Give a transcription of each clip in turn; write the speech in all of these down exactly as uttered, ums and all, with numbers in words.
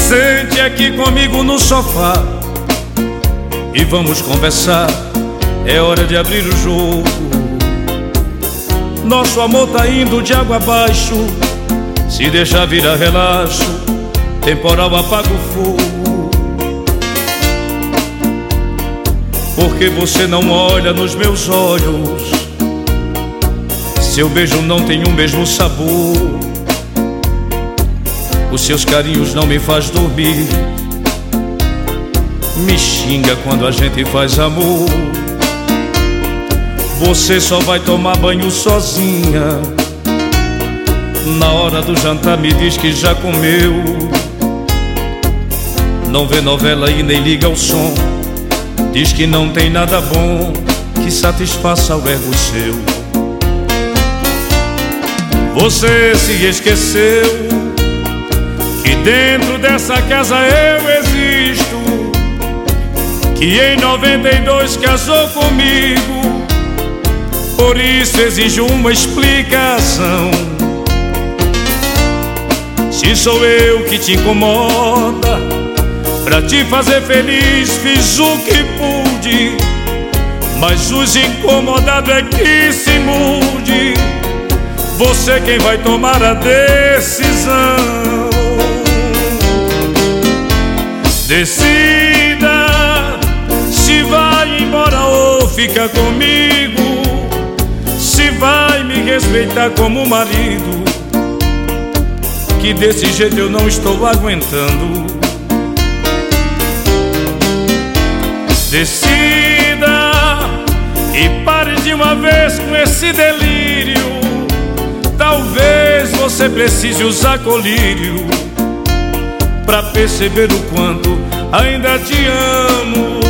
Sente aqui comigo no sofá e vamos conversar. É hora de abrir o jogo. Nosso amor tá indo de água abaixo. Se deixar virar relaxo, temporal apaga o fogo. Porque você não olha nos meus olhos, seu beijo não tem o mesmo sabor. Os seus carinhos não me faz dormir, me xinga quando a gente faz amor. Você só vai tomar banho sozinha, na hora do jantar me diz que já comeu. Não vê novela e nem liga o som, diz que não tem nada bom que satisfaça o ego seu. Você se esqueceu que dentro dessa casa eu existo, que em noventa e dois casou comigo. Por isso exijo uma explicação. Se sou eu que te incomoda, pra te fazer feliz fiz o que pude, mas os incomodados é que se mude. Você quem vai tomar a decisão. Decida se vai embora ou fica comigo, se vai me respeitar como marido, que desse jeito eu não estou aguentando. Decida e pare de uma vez com esse delírio. Talvez você precise usar colírio pra perceber o quanto ainda te amo.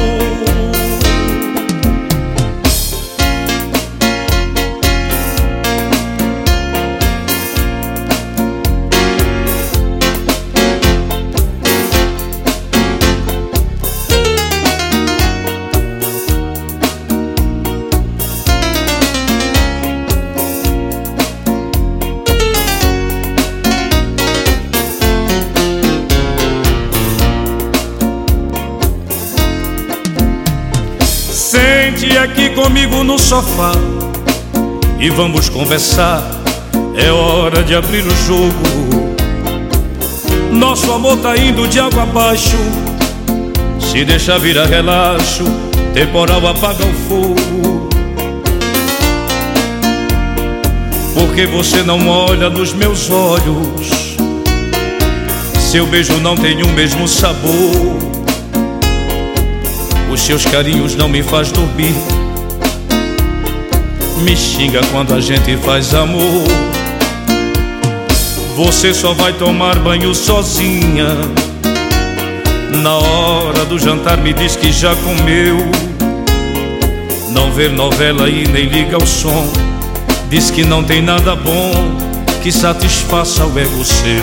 Sente aqui comigo no sofá e vamos conversar. É hora de abrir o jogo. Nosso amor tá indo de água abaixo. Se deixar virar relaxo, temporal apaga o fogo. Porque você não olha nos meus olhos, seu beijo não tem o mesmo sabor. Os seus carinhos não me faz dormir, me xinga quando a gente faz amor. Você só vai tomar banho sozinha, na hora do jantar me diz que já comeu. Não vê novela e nem liga o som, diz que não tem nada bom que satisfaça o ego seu.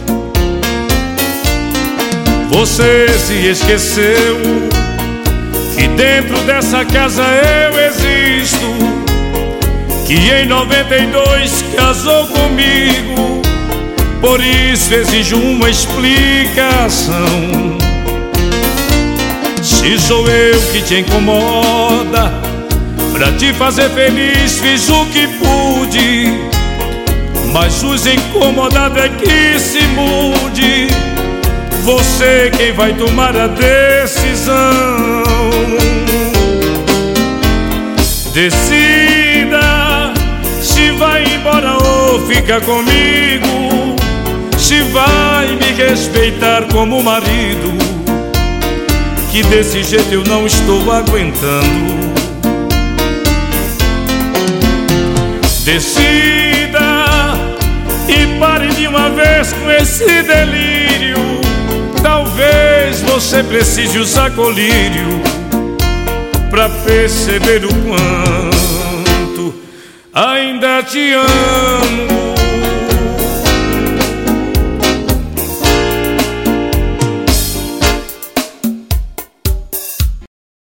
Você se esqueceu que dentro dessa casa eu existo, que em noventa e dois casou comigo. Por isso exijo uma explicação. Se sou eu que te incomoda, pra te fazer feliz fiz o que pude, mas os incomodados é que se mude. Você quem vai tomar a decisão. Decida se vai embora ou fica comigo, se vai me respeitar como marido, que desse jeito eu não estou aguentando. Decida e pare de uma vez com esse delírio. Talvez você precise usar colírio pra perceber o quanto ainda te amo.